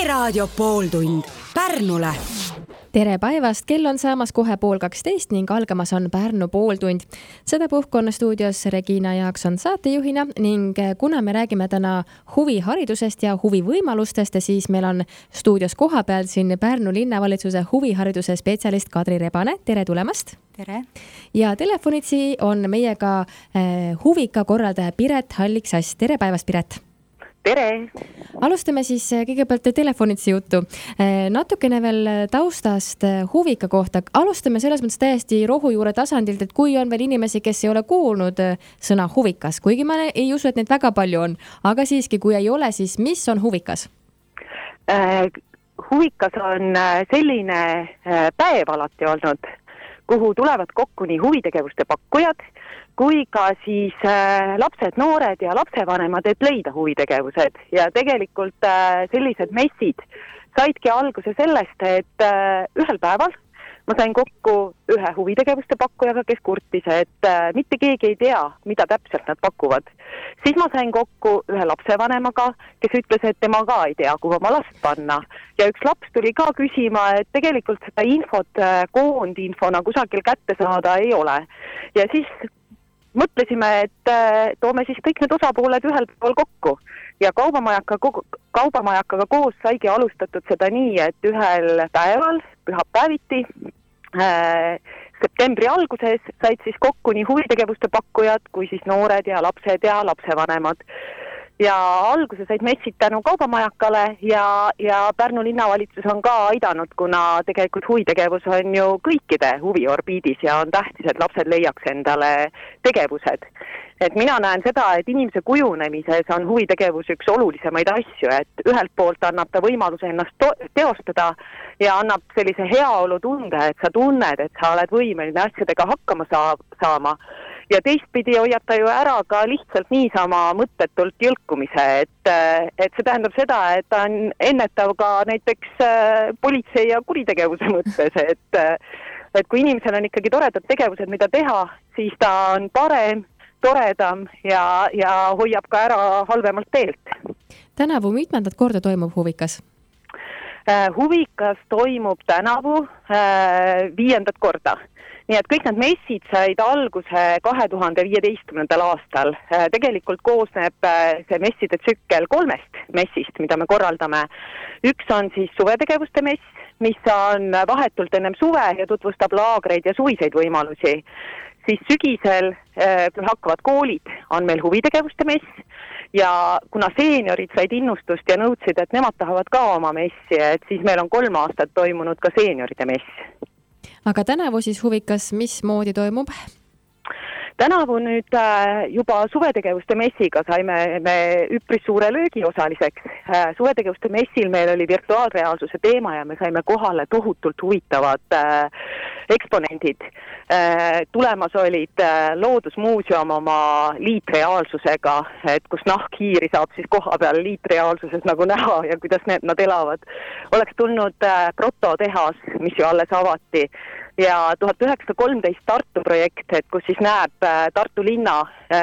Raadio pooltund Pärnule. Tere päevast, kell on saamas kohe 12:30 ning algamas on Pärnu pooltund. Sedapuhku on stuudios Regina Jaakson saatejuhina ning kuna me räägime täna huviharidusest ja huvivõimalustest, siis meil on stuudios kohapeal siin Pärnu linnavalitsuse huvihariduse spetsialist Kadri Rebane. Tere tulemast! Tere! Ja telefonitsi on meiega huvika korraldaja Piret Hallik-Sass. Tere päevast, Piret! Tere! Alustame siis kõigepealt telefonitsi juttu. Natukene veel taustast huvika kohta. Alustame selles mõttes täiesti rohujuure tasandilt, et kui on veel inimesi, kes ei ole kuulnud sõna huvikas, kuigi ma ei usu, et neid väga palju on, aga siiski, kui ei ole, siis mis on huvikas? Huvikas on selline päev alati olnud, kuhu tulevad kokku nii huvitegevuste pakkujad, kui ka siis lapsed, noored ja lapsevanemad, et leida huvitegevused. Ja tegelikult sellised messid saidki alguse sellest, et ühel päeval ma sain kokku ühe huvitegevuste pakkujaga, kes kurtis, et mitte keegi ei tea, mida täpselt nad pakuvad. Siis ma sain kokku ühe lapsevanemaga, kes ütles, et tema ka ei tea, kuhu oma last panna. Ja üks laps tuli ka küsima, et tegelikult seda infot koondinfona kusagil kätte saada ei ole. Ja siis mõtlesime, et toome siis kõik need osapooled ühel pool kokku ja kaubamajakaga koos saigi alustatud seda nii, et ühel päeval, pühapäeviti, septembri alguses said siis kokku nii huvitegevuste pakkujad kui siis noored ja lapsed ja lapsevanemad. Ja alguse said messid tänu kaubamakale ja Pärnu linnavalitsus on ka aidanud, kuna tegelikult huvitegevus on ju kõikide huviorbiidis ja on tähtis, et lapsed leiaks endale tegevused. Et mina näen seda, et inimese kujunemises on huvitegevus üks olulisemaid asju, et ühelt poolt annab ta võimaluse ennast teostada ja annab sellise heaolu tunde, et sa tunned, et sa oled võimeline asjadega hakkama saama. Ja teistpidi hoiab ta ju ära ka lihtsalt niisama mõttetult jõlkumise, et see tähendab seda, et ta on ennetav ka näiteks politsei ja kuritegevuse mõttes, et kui inimesel on ikkagi toredad tegevused, mida teha, siis ta on parem, toredam ja hoiab ka ära halvemalt teelt. Tänavu mitmendat korda toimub huvikas? Huvikas toimub tänavu 5. korda. Nii et kõik need messid said alguse 2015. aastal. Tegelikult koosneb see messide tsükkel 3 messist, mida me korraldame. Üks on siis suvetegevuste mess, mis on vahetult ennem suve ja tutvustab laagreid ja suviseid võimalusi. Siis sügisel, kui hakkavad koolid, on meil huvitegevuste mess ja kuna seeniorid said innustust ja nõudsid, et nemad tahavad ka oma messi, et siis meil on 3 aastat toimunud ka seenioride mess. Aga tänavu siis huvikas, mis moodi toimub? Tänavu nüüd juba suvetegevuste messiga saime me üpris suure löögi osaliseks. Suvetegevuste messil meil oli virtuaalreaalsuse teema ja me saime kohale tohutult huvitavad eksponendid. Tulemas olid Loodusmuuseum oma liitreaalsusega, et kus nahkhiiri saab siis koha peal liitreaalsuses nagu näha ja kuidas nad elavad. Oleks tulnud prototehas, mis ju alles avati. Ja 1913 Tartu projekt, et kus siis näeb Tartu linna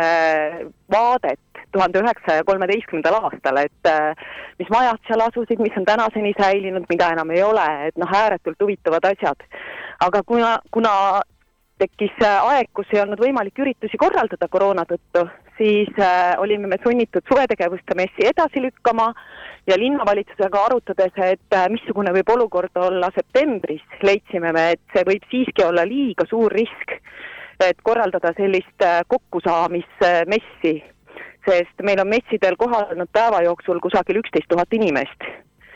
vaadet 1913. aastal, et mis majad seal asusid, mis on tänaseni säilinud, mida enam ei ole, et ääretult huvitavad asjad. Aga kuna tekkis aeg, kus ei olnud võimalik üritusi korraldada koroona tõttu, siis olime me sunnitud suvetegevuste messi edasi lükkama ja linnavalitsusega arutades, et missugune võib olukord olla septembris, leidsime me, et see võib siiski olla liiga suur risk, et korraldada sellist kokkusaamismessi, sest meil on messidel kohal olnud päeva jooksul kusagil 11 000 inimest.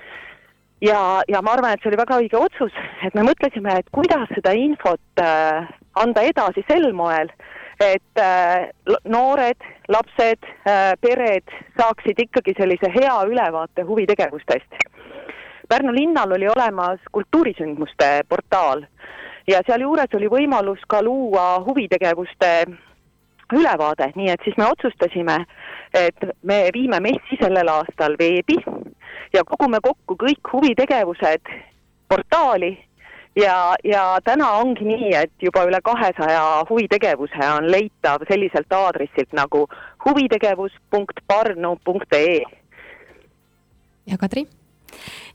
Ja ma arvan, et see oli väga õige otsus, et me mõtlesime, et kuidas seda infot anda edasi sel moel, et noored, lapsed, pered saaksid ikkagi sellise hea ülevaate huvitegevustest. Pärnu linnal oli olemas kultuurisündmuste portaal ja seal juures oli võimalus ka luua huvitegevuste ülevaade, nii et siis me otsustasime, et me viime messi sellel aastal veebi ja kogume kokku kõik huvitegevused portaali ja täna ongi nii, et juba üle 200 huvitegevuse on leitav selliselt aadressilt nagu huvitegevus.parnu.ee. Ja Kadri?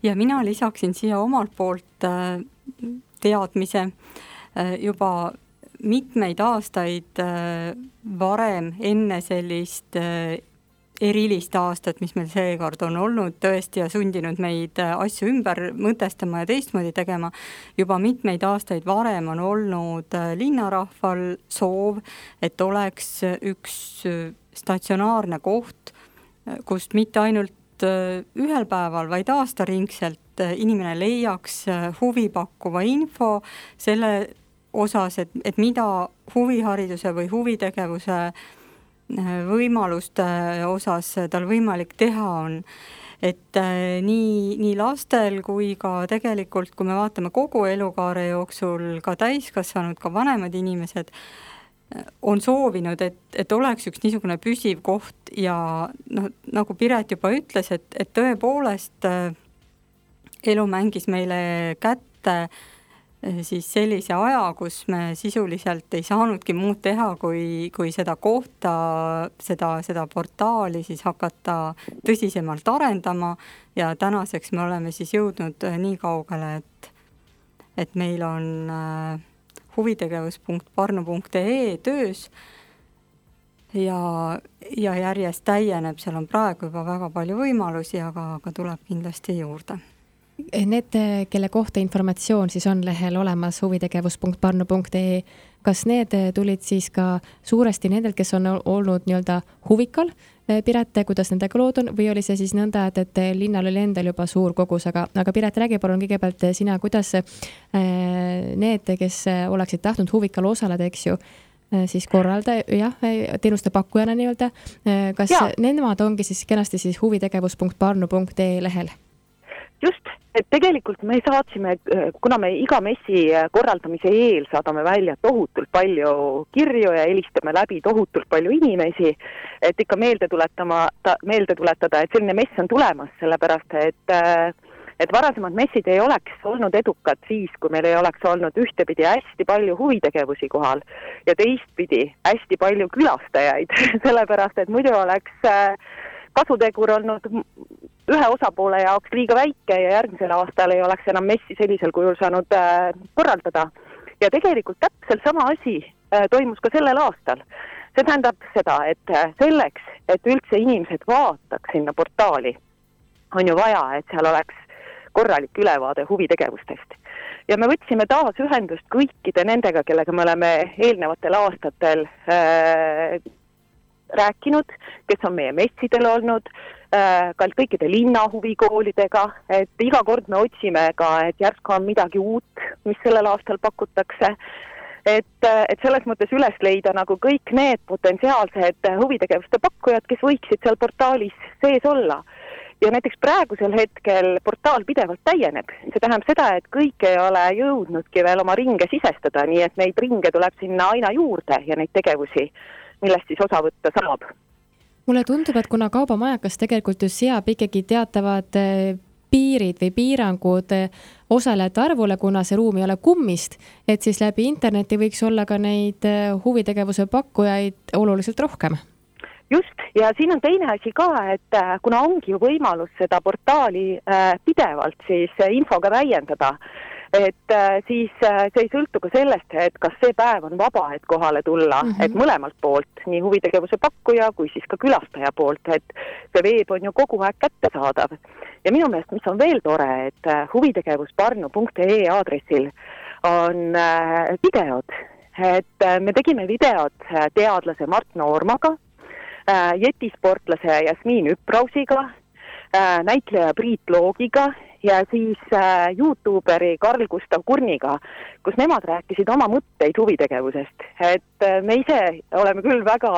Ja mina lisaksin siia omalt poolt teadmise juba mitmeid aastaid varem enne sellist erilist aastat, mis meil seekord on olnud tõesti ja sundinud meid asju ümber mõtestama ja teistmoodi tegema. Juba mitmeid aastaid varem on olnud linnarahval soov, et oleks üks statsionaarne koht, kust mitte ainult ühel päeval, vaid aastaringselt inimene leiaks huvipakkuva info selle osas, et mida huvihariduse või huvitegevuse võimaluste osas tal võimalik teha on. Et nii lastel kui ka tegelikult, kui me vaatame kogu elukaare jooksul, ka täiskasvanud, ka vanemad inimesed on soovinud, et oleks üks niisugune püsiv koht ja nagu Piret juba ütles, et tõepoolest elu mängis meile kätte siis sellise aja, kus me sisuliselt ei saanudki muud teha, kui seda kohta, seda portaali siis hakata tõsisemalt arendama ja tänaseks me oleme siis jõudnud nii kaugele, et meil on huvitegevus.parnu.ee töös ja järjest täieneb, seal on praegu juba väga palju võimalusi, aga tuleb kindlasti juurde. Need, kelle kohta informatsioon siis on lehel olemas huvitegevus.parnu.ee, kas need tulid siis ka suuresti nendelt, kes on olnud nii-öelda huvikal, Piret, kuidas nendega lood on, või oli see siis nõnda, et linnal oli endal juba suur kogus, aga Piret, räägi palun kõigepealt sina, kuidas need, kes oleksid tahtnud huvikal osaleda, eks ju, siis korralda, teenuste pakkujana nii-öelda, kas nemad ongi siis kenasti siis huvitegevus.parnu.ee lehel? Just, et tegelikult me saatsime, kuna me iga messi korraldamise eel saadame välja tohutult palju kirju ja helistame läbi tohutult palju inimesi, et ikka meelde tuletada, et selline mess on tulemas, sellepärast, et varasemad messid ei oleks olnud edukad siis, kui meil ei oleks olnud ühtepidi hästi palju huvitegevusi kohal ja teistpidi hästi palju külastajaid, sellepärast, et muidu oleks kasutegur olnud ühe osapoole jaoks liiga väike ja järgmisel aastal ei oleks enam messi sellisel kujul saanud korraldada. Ja tegelikult täpselt sama asi toimus ka sellel aastal. See tähendab seda, et selleks, et üldse inimesed vaataks sinna portaali, on ju vaja, et seal oleks korralik ülevaade huvitegevustest. Ja me võtsime taas ühendust kõikide nendega, kellega me oleme eelnevatel aastatel rääkinud, kes on meie messidel olnud, ka kõikide linnahuvikoolidega, et iga kord me otsime ka, et järsku on midagi uut, mis sellel aastal pakutakse, et selles mõttes üles leida nagu kõik need potentsiaalsed huvitegevuste pakkujad, kes võiksid seal portaalis sees olla. Ja näiteks praegusel hetkel portaal pidevalt täieneb. See tähendab seda, et kõik ei ole jõudnudki veel oma ringe sisestada, nii et neid ringe tuleb sinna aina juurde ja neid tegevusi, millest siis osa võtta saab. Mulle tundub, et kuna kaubamajakas tegelikult ju seab ikkagi teatavad piirid või piirangud osalejate arvule, kuna see ruum ei ole kummist, et siis läbi interneti võiks olla ka neid huvitegevuse pakkujaid oluliselt rohkem. Just, ja siin on teine asi ka, et kuna ongi ju võimalus seda portaali pidevalt siis infoga täiendada, et siis see ei sõltu ka sellest, et kas see päev on vaba, et kohale tulla, et mõlemalt poolt, nii huvitegevuse pakkuja kui siis ka külastaja poolt, et see veeb on ju kogu aeg kättesaadav. Ja minu meelest, mis on veel tore, et huvitegevusparnu.ee aadressil on videod, et me tegime videod teadlase Mart Noormaga, jetisportlase Jasmiin Üprausiga, näitleja Priit Loogiga ja siis YouTuberi Karl Gustav Kurniga, kus nemad rääkisid oma mõtteid huvitegevusest. Et me ise oleme küll väga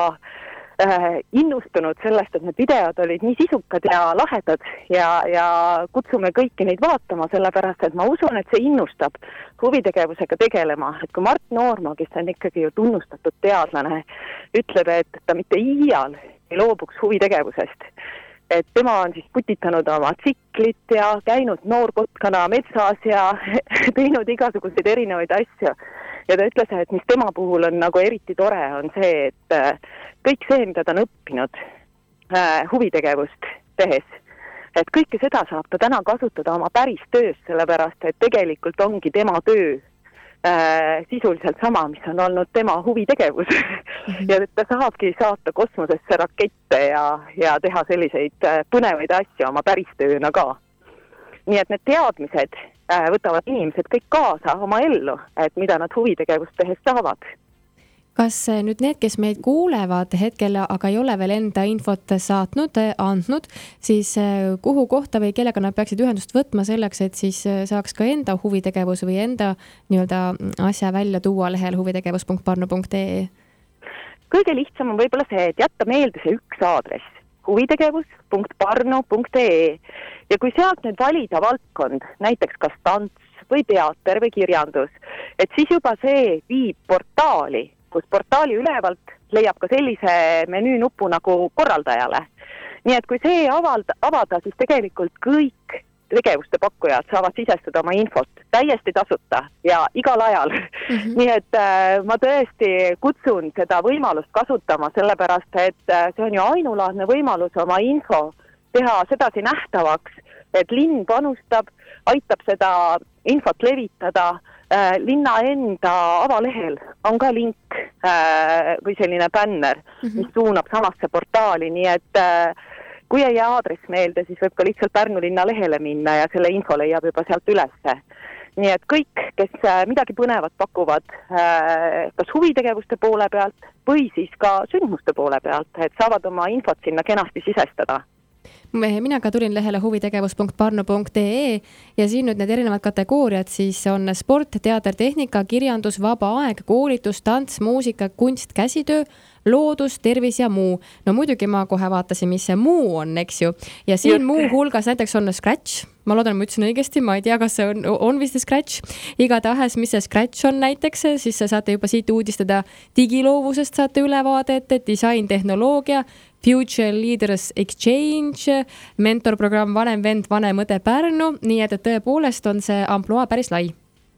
innustunud sellest, et need videod olid nii sisukad ja lahedad ja kutsume kõiki neid vaatama, sellepärast, et ma usun, et see innustab huvitegevusega tegelema. Et kui Mart Noorma, kes on ikkagi ju tunnustatud teadlane, ütleb, et ta mitte iial ei loobuks huvitegevusest, et tema on siis putitanud oma tsiklit ja käinud Noorkotkana metsas ja teinud igasuguseid erinevaid asju. Ja ta ütles, et mis tema puhul on nagu eriti tore, on see, et kõik see, mida ta on õppinud huvitegevust tehes, Et kõike seda saab ta täna kasutada oma päris töös, sellepärast, et tegelikult ongi tema töö sisuliselt sama, mis on olnud tema huvitegevus. Ja ta saabki saata kosmosesse rakette ja teha selliseid põnevaid asju oma päris tööna ka. Nii et need teadmised võtavad inimesed kõik kaasa oma ellu, et mida nad huvitegevust tehes saavad. Kas nüüd need, kes meid kuulevad hetkel, aga ei ole veel enda infot saatnud, andnud, siis kuhu kohta või kellega nad peaksid ühendust võtma selleks, et siis saaks ka enda huvitegevus või enda nii-öelda asja välja tuua lehel huvitegevus.parnu.ee? Kõige lihtsam on võib-olla see, et jätta meelde see üks aadress, huvitegevus.parnu.ee, ja kui sealt nüüd valida valdkond, näiteks kas tants või teater või kirjandus, et siis juba see viib portaali, kus portaali ülevalt leiab ka sellise menüünupu nagu korraldajale. Nii et kui see avada, siis tegelikult kõik tegevuste pakkujad saavad sisestada oma infot täiesti tasuta ja igal ajal. Nii et ma tõesti kutsun seda võimalust kasutama, sellepärast et see on ju ainulaadne võimalus oma info teha sedasi nähtavaks, et linn panustab, aitab seda infot levitada. Linna enda avalehel on ka link või selline bänner, mis suunab samasse portaali, nii et kui ei jää aadress meelde, siis võib ka lihtsalt Pärnu linna lehele minna ja selle info leiab juba sealt ülesse. Nii et kõik, kes midagi põnevat pakuvad kas huvitegevuste poole pealt või siis ka sündmuste poole pealt, et saavad oma infot sinna kenasti sisestada. Mina ka tulin lehele huvitegevus.parnu.ee ja siin nüüd need erinevad kategooriad siis on sport, teater, tehnika, kirjandus, vaba aeg, koolitus, tants, muusika, kunst, käsitöö, loodus, tervis ja muu. No muidugi ma kohe vaatasin, mis see muu on, eks ju. Ja siin muu hulgas näiteks on Scratch. Ma loodan, ma ütlesin õigesti, ma ei tea, kas see on vist Scratch. Igatahes, mis see Scratch on näiteks, siis saate juba siit uudistada digiloovusest, saate ülevaadet, disain, tehnoloogia, Future Leaders Exchange, mentorprogramm Vanem vend, vanem õde Pärnu, nii et tõepoolest on see amploa päris lai.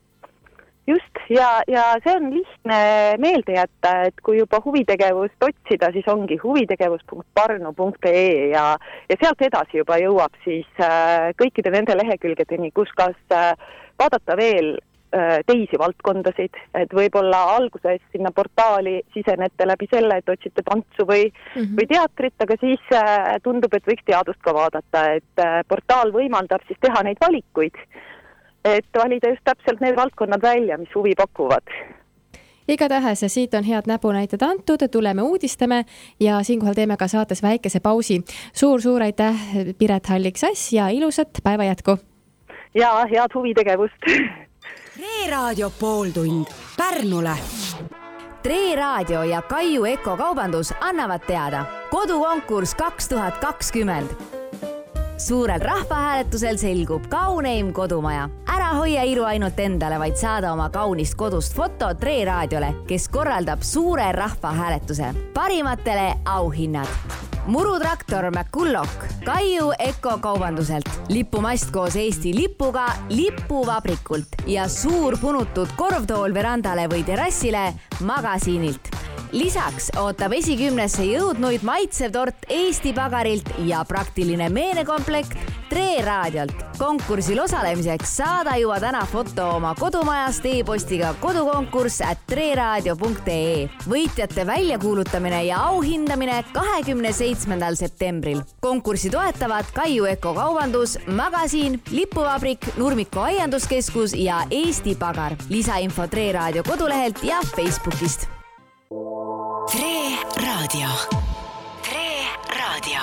Just, ja see on lihtne meelde jätta, et kui juba huvitegevust otsida, siis ongi huvitegevus.parnu.ee ja sealt edasi juba jõuab siis kõikide nende lehekülgedeni, kus kas vaadata veel teisi valdkondasid, et võib-olla alguses sinna portaali sisenete läbi selle, et otsite tantsu või teatrit, aga siis tundub, et võiks teadust ka vaadata, et portaal võimaldab siis teha neid valikuid, et valida just täpselt need valdkonnad välja, mis huvi pakuvad. Igatahes siit on head näpunäited antud, tuleme uudistame ja siinkohal teeme ka saates väikese pausi. Suur aitäh, Piret Hallik-Sass ja ilusat päeva jätku! Ja head huvitegevust! Tre Raadio pooltund Pärnule. Tre Raadio ja Kaiu Eko Kaubandus annavad teada. Kodukonkurss 2020. Suurel rahvahääletusel selgub kauneim kodumaja. Ära hoia ilu ainult endale, vaid saada oma kaunist kodust foto Tre Raadiole, kes korraldab suure rahvahääletuse. Parimatele auhinnad. Murutraktor McCulloch, Kaiu Eko Kaubanduselt, lipumast koos Eesti lipuga Lipuvabrikult ja suur punutud korvtool verandale või terrassile Magasiinilt. Lisaks ootab esikümnesse jõudnuid maitsev tort Eesti Pagarilt ja praktiline meenekomplekt Tre Raadiolt. Konkursil osalemiseks saada juba täna foto oma kodumajast e-postiga kodukonkurss@treradio.ee. Võitjate väljakuulutamine ja auhindamine 27. septembril. Konkursi toetavad Kaiu Eko Kaubandus, Magasiin, Lipuvabrik, Nurmiku aianduskeskus ja Eesti Pagar. Lisainfo Tre Raadio kodulehelt ja Facebookist. Tre Raadio. Tre Raadio.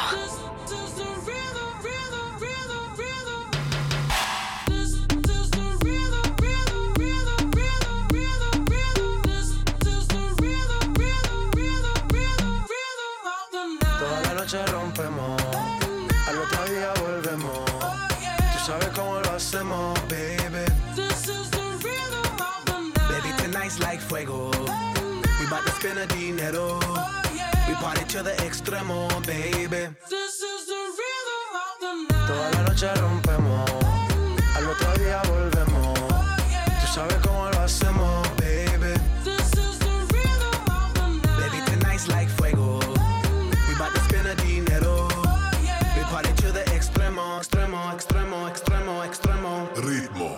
Toda la noche rompemos, al otro día volvemos. Tú sabes cómo lo hacemos, baby. Baby, tonight's like fuego. We bout to spend a dinero. We party to the extremo, baby. Toda la noche rompemos, al otro día volvemos. Tú sabes cómo lo hacemos, baby. Baby, tonight's like fuego. We bout to spend a dinero. We party to the extremo. Ritmo.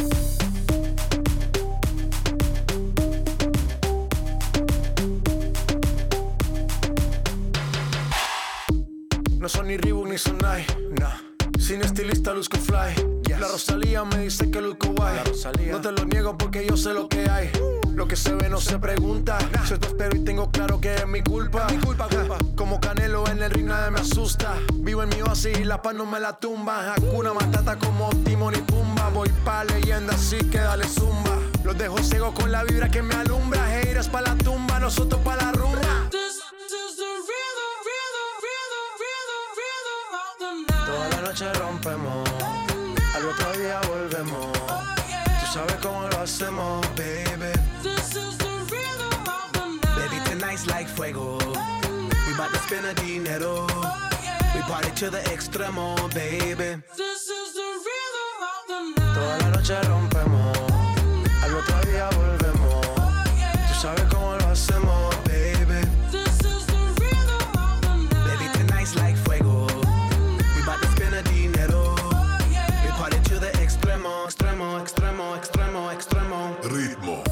No son ni Reebok ni Sonai, nah. Sin estilista luzco fly. La Rosalía me dice que luzco guay. No te lo niego porque yo sé lo que hay. Lo que se ve no se pregunta. Soy prospero y tengo claro que es mi culpa. Como Canelo en el ring nadie me asusta. Vivo en mi oasis y la paz no me la tumba. Hakuna Matata como Timon y Pumba. Voy pa' leyenda así que dale zumba. Los dejo ciego con la vibra que me alumbra. Haters pa' la tumba, nosotros pa' la rumba. Toda la noche rompemos, al otro día volvemos. Tú sabes cómo lo hacemos, baby. Baby, tonight's like fuego. We bout to spend a dinero. We party to the extremo, baby. Toda la noche rompemos, al otro día volvemos. Tú sabes cómo lo hacemos, baby. Baby, tonight's like fuego. Extremo. Ritmo.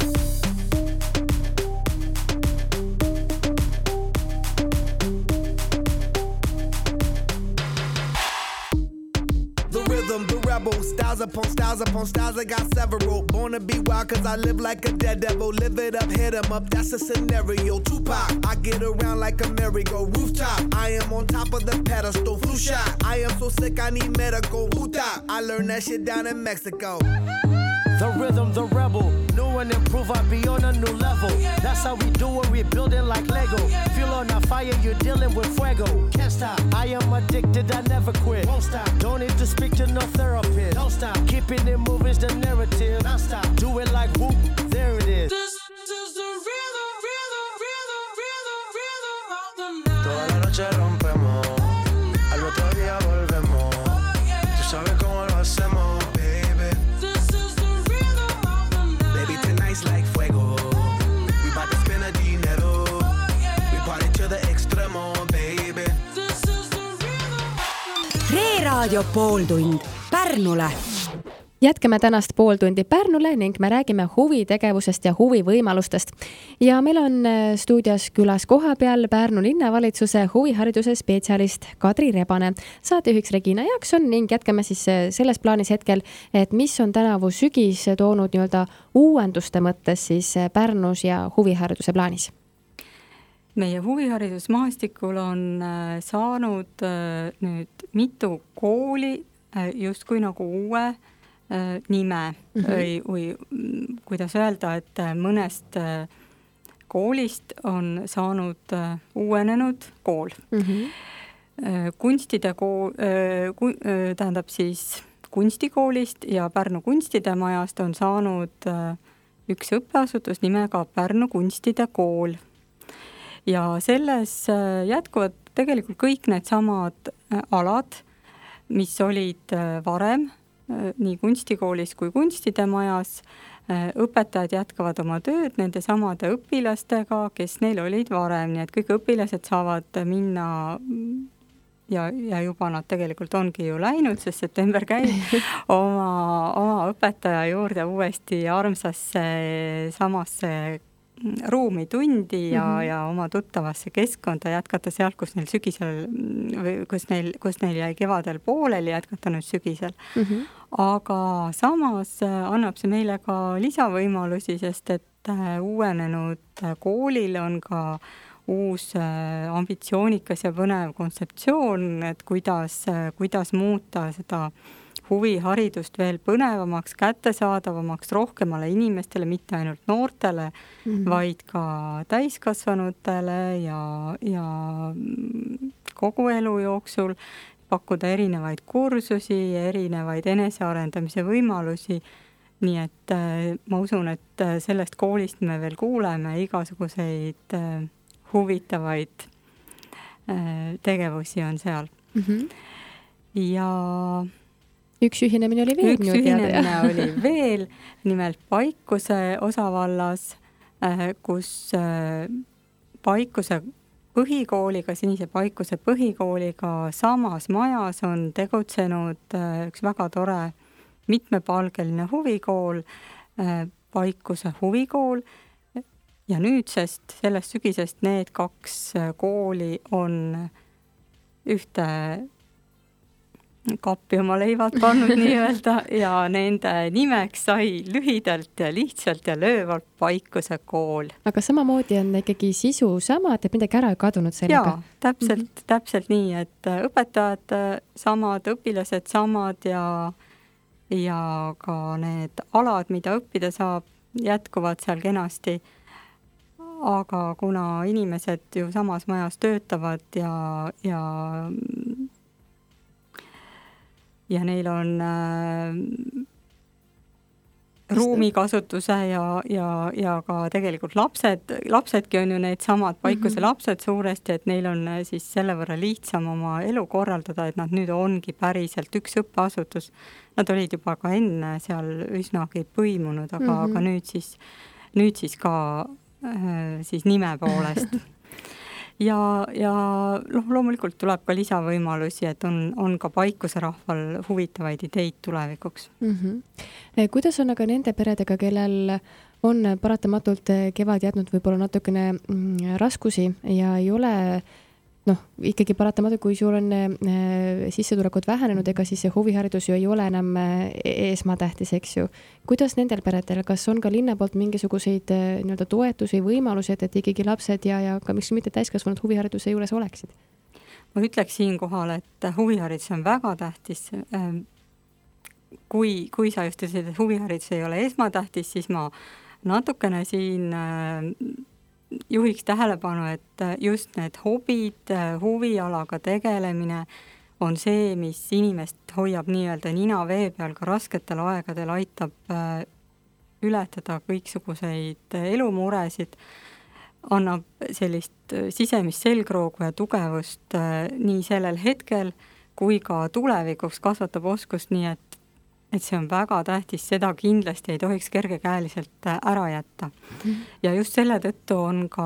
The rhythm, the rebel, styles upon styles, I got several. Born to be wild cause I live like a dead devil. Live it up, hit 'em up, that's a scenario. Tupac, I get around like a merry-go rooftop. I am on top of the pedestal, flu shot. I am so sick I need medical. Huta, I learned that shit down in Mexico. The rhythm, the rebel, new and improve, I be on a new level. That's how we do it, we building like Lego. Feel on a fire, you're dealing with fuego. Can't stop, I am addicted, I never quit. Won't stop, don't need to speak to no therapist. Don't stop, keeping it moving's the narrative. Don't stop, do it like whoop, there it is. This is the rhythm of the night. Toda la noche rompemos, al otro día volvemos. Tú sabes cómo lo hacemos. Like fuego, we bout to spend a dinero. We party to the extremo, baby. Reeraadio pooltund Pärnule. Jätkame tänast pooltundi Pärnule ning me räägime huvitegevusest ja huvivõimalustest. Ja meil on stuudios külas kohapeal Pärnu linnavalitsuse huvihariduse spetsialist Kadri Rebane, saatejuhiks Regina Jaakson ning jätkame siis selles plaanis hetkel, et mis on tänavu sügis toonud nii-öelda uuenduste mõttes siis Pärnus ja huvihariduse plaanis. Meie huviharidusmaastikul on saanud nüüd mitu kooli justkui nagu uue nime või kuidas öelda, et mõnest koolist on saanud uuenenud kool. Kunstide kool, tähendab siis kunstikoolist ja Pärnu kunstide majast on saanud üks õppeasutus nimega Pärnu kunstide kool. Ja selles jätkuvad tegelikult kõik need samad alad, mis olid varem nii kunstikoolis kui kunstide majas. Õpetajad jätkavad oma tööd nende samade õpilastega, kes neil olid varem, nii et kõik õpilased saavad minna ja juba nad tegelikult ongi ju läinud, sest september käib oma õpetaja juurde uuesti armsasse samasse ruumi tundi ja oma tuttavasse keskkonda jätkata sealt, kus neil sügisel või kus neil jäi kevadel pooleli, jätkata nüüd sügisel. Aga samas annab see meile ka lisavõimalusi, sest et uuenenud koolil on ka uus ambitsioonikas ja põnev kontseptsioon, et kuidas muuta seda huviharidust veel põnevamaks, kättesaadavamaks rohkemale inimestele, mitte ainult noortele, vaid ka täiskasvanutele ja kogu elu jooksul pakkuda erinevaid kursusi, erinevaid enesearendamise võimalusi. Nii et ma usun, et sellest koolist me veel kuuleme igasuguseid huvitavaid tegevusi on seal. Ja üks ühinemine oli veel. Üks ühinemine oli veel, nimelt Paikuse osavallas, kus Paikuse põhikooliga, Sinise Paikuse põhikooliga samas majas on tegutsenud üks väga tore mitmepalgeline huvikool, Paikuse huvikool ja nüüdsest, sellest sügisest need 2 kooli on ühte kappi oma leivad pannud nii-öelda ja nende nimeks sai lühidalt ja lihtsalt ja löövalt Paikuse kool. Aga samamoodi on ikkagi sisu sama, et midagi ära ei kadunud sellega? Jaa, täpselt nii, et õpetajad samad, õpilased samad ja ka need alad, mida õppida saab, jätkuvad seal kenasti. Aga kuna inimesed ju samas majas töötavad ja neil on ruumikasutuse ja ka tegelikult lapsedki on ju need samad Paikuse lapsed suuresti, et neil on siis selle võrra lihtsam oma elu korraldada, et nad nüüd ongi päriselt üks õppeasutus. Nad olid juba ka enne seal üsnagi põimunud, aga nüüd siis ka siis nime poolest. Ja loomulikult tuleb ka lisavõimalusi, et on ka Paikuse rahval huvitavaid ideid tulevikuks. Kuidas on aga nende peredega, kellel on paratamatult kevad jätnud võib-olla natukene raskusi ja ei ole ikkagi paratamatult, kui sul on sissetulekud vähenenud, ega siis see huviharidus ju ei ole enam esmatähtis, eks ju. Kuidas nendel peredel, kas on ka linna poolt mingisuguseid nii-öelda toetusi, võimalused, et ikkagi lapsed ja ka miks mitte täiskasvanud huvihariduse juures oleksid? Ma ütleks siin kohal, et huviharidus on väga tähtis. Kui sa just ütlesid, et huviharidus ei ole esmatähtis, siis ma natukene siin juhiks tähelepanu, et just need hobid, huvialaga tegelemine on see, mis inimest hoiab nii-öelda nina vee peal ka rasketel aegadel, aitab ületada kõiksuguseid elumuresid, annab sellist sisemist selgroogu ja tugevust nii sellel hetkel kui ka tulevikuks, kasvatab oskust, nii et see on väga tähtis, seda kindlasti ei tohiks kergekäeliselt ära jätta. Ja just selle tõttu on ka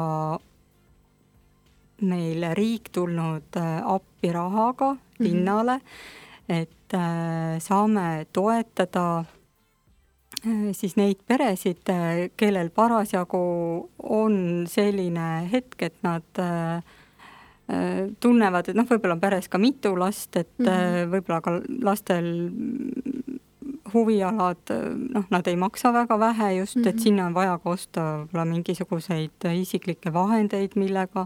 meil riik tulnud appi rahaga linnale, et saame toetada siis neid peresid, kellel parasjagu on selline hetk, et nad tunnevad, et võib-olla on peres ka mitu last, et võib-olla ka lastel huvialad, nad ei maksa väga vähe just, et sinna on vaja ka osta mingisuguseid isiklikke vahendeid, millega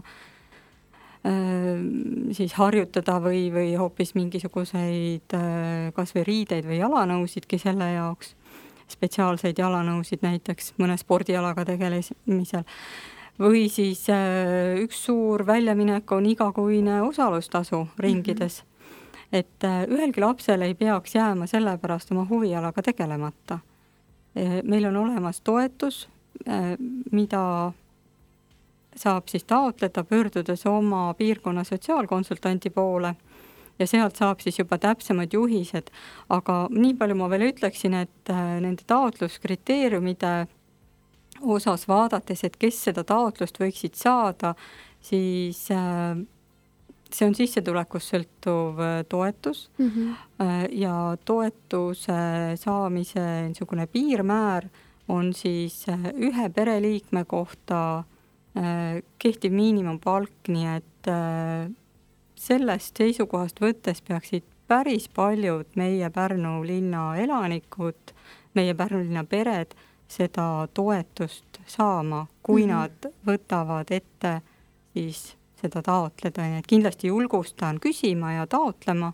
siis harjutada või hoopis mingisuguseid kas või riideid või jalanõusidki selle jaoks, spetsiaalseid jalanõusid näiteks mõne spordialaga tegelemisel. Või siis üks suur väljaminek on igakuine osalustasu ringides. Et ühelgi lapsel ei peaks jääma selle pärast oma huvialaga tegelemata. Meil on olemas toetus, mida saab siis taotleda, pöördudes oma piirkonna sotsiaalkonsultanti poole ja sealt saab siis juba täpsemad juhised. Aga nii palju ma veel ütleksin, et nende taotluskriteeriumide osas vaadates, et kes seda taotlust võiksid saada, siis see on sissetulekust sõltuv toetus ja toetuse saamise niisugune piirmäär on siis ühe pereliikme kohta kehtiv miinimumpalk, nii et sellest seisukohast võttes peaksid päris paljud meie Pärnu linna elanikud, meie Pärnu linna pered seda toetust saama, kui nad võtavad ette siis seda taotleda, nii et kindlasti julgustan küsima ja taotlema.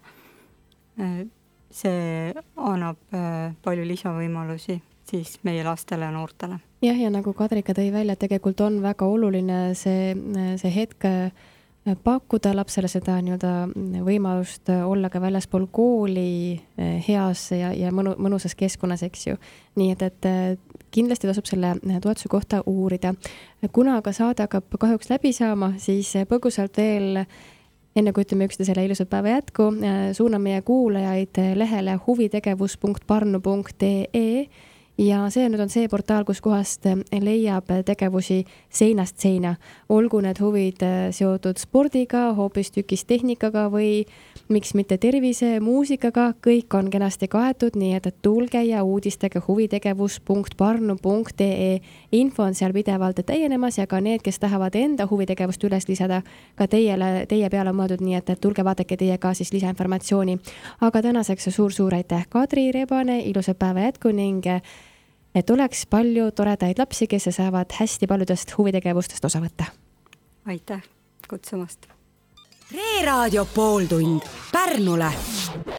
See annab palju lisavõimalusi siis meie lastele ja noortele. Jah, ja nagu Kadrika tõi välja, tegelikult on väga oluline see hetk pakkuda lapsele seda nii-öelda võimalust olla ka väljaspool kooli heas ja mõnusas keskkonnas, eks ju. Nii et kindlasti tasub selle toetuse kohta uurida. Kuna aga saade hakkab kahjuks läbi saama, siis põgusalt veel, enne kui ütleme üksteisele ilusat päeva jätku, suuname meie kuulajaid lehele huvitegevus.parnu.ee ja see nüüd on see portaal, kus kohast leiab tegevusi seinast seina. Olgu need huvid seotud spordiga, hoopis tükis tehnikaga või miks mitte tervise, muusikaga, kõik on kenasti kaetud, nii et tulge ja uudistega huvitegevus.parnu.ee. Info on seal pidevalt täienemas ja ka need, kes tahavad enda huvitegevust üles lisada, ka teie peale on mõeldud, nii et tulge vaadake teie ka siis lisainformatsiooni. Aga tänaseks suur aitäh, Kadri Rebane, ilusat päeva jätku ning et oleks palju toredaid lapsi, kes saavad hästi paljudest huvitegevustest osa võtta. Aitäh kutsumast! Tre Raadio pooltund Pärnule!